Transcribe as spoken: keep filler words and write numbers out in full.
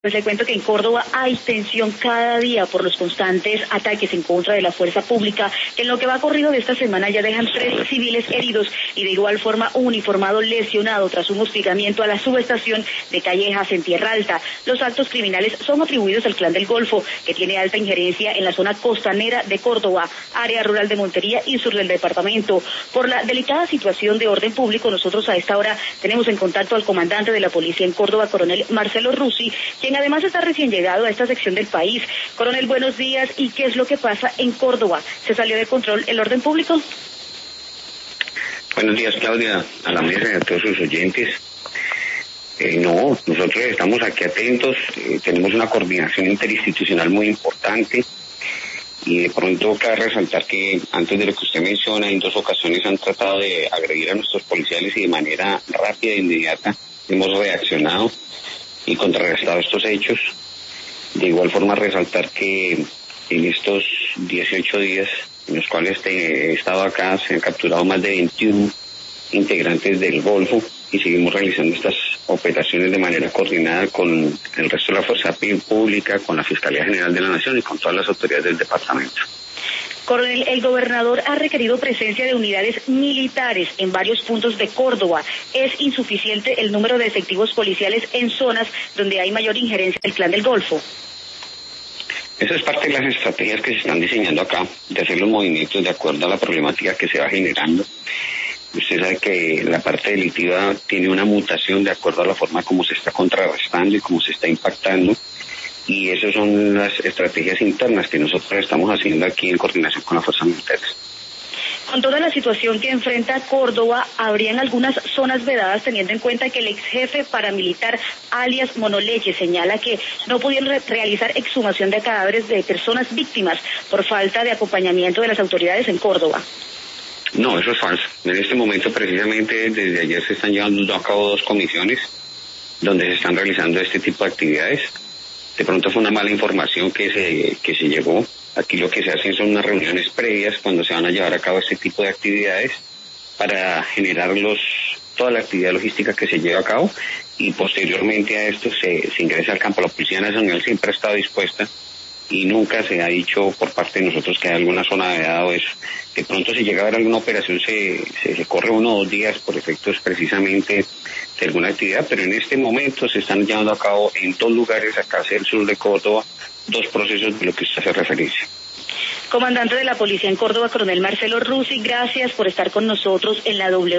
Pues le cuento que en Córdoba hay tensión cada día por los constantes ataques en contra de la fuerza pública, que en lo que va corrido de esta semana ya dejan tres civiles heridos y de igual forma un uniformado lesionado tras un hostigamiento a la subestación de Callejas en Tierra Alta. Los actos criminales son atribuidos al Clan del Golfo, que tiene alta injerencia en la zona costanera de Córdoba, área rural de Montería y sur del departamento. Por la delicada situación de orden público, nosotros a esta hora tenemos en contacto al comandante de la policía en Córdoba, coronel Marcelo Rusi, quien además está recién llegado a esta sección del país. Coronel, buenos días. ¿Y qué es lo que pasa en Córdoba? ¿Se salió de control el orden público? Buenos días, Claudia, a la mesa y a todos sus oyentes. Eh, no, nosotros estamos aquí atentos, eh, tenemos una coordinación interinstitucional muy importante y de pronto cabe resaltar que antes de lo que usted menciona, en dos ocasiones han tratado de agredir a nuestros policiales y de manera rápida e inmediata hemos reaccionado y contrarrestado estos hechos. De igual forma resaltar que en estos dieciocho días en los cuales he estado acá se han capturado más de veintiún integrantes del Golfo y seguimos realizando estas operaciones de manera coordinada con el resto de la fuerza pública, con la Fiscalía General de la Nación y con todas las autoridades del departamento. Coronel, el gobernador ha requerido presencia de unidades militares en varios puntos de Córdoba. ¿Es insuficiente el número de efectivos policiales en zonas donde hay mayor injerencia del Clan del Golfo? Esa es parte de las estrategias que se están diseñando acá, de hacer los movimientos de acuerdo a la problemática que se va generando. Usted sabe que la parte delictiva tiene una mutación de acuerdo a la forma como se está contrarrestando y cómo se está impactando. Y esas son las estrategias internas que nosotros estamos haciendo aquí en coordinación con las fuerzas militares. Con toda la situación que enfrenta Córdoba, ¿habrían algunas zonas vedadas teniendo en cuenta que el ex jefe paramilitar alias Monoleche señala que no pudieron re realizar exhumación de cadáveres de personas víctimas por falta de acompañamiento de las autoridades en Córdoba? No, eso es falso. En este momento, precisamente, desde ayer se están llevando a cabo dos comisiones donde se están realizando este tipo de actividades. De pronto fue una mala información que se que se llegó. Aquí lo que se hacen son unas reuniones previas cuando se van a llevar a cabo este tipo de actividades para generar los, toda la actividad logística que se lleva a cabo y posteriormente a esto se, se ingresa al campo. La Policía Nacional siempre ha estado dispuesta y nunca se ha dicho por parte de nosotros que hay alguna zona de dado eso. De pronto si llega a haber alguna operación se, se, se corre uno o dos días por efectos precisamente de alguna actividad, pero en este momento se están llevando a cabo en dos lugares acá hacia el sur de Córdoba dos procesos de lo que usted hace referencia. Comandante de la Policía en Córdoba, coronel Marcelo Rusi, gracias por estar con nosotros en la W.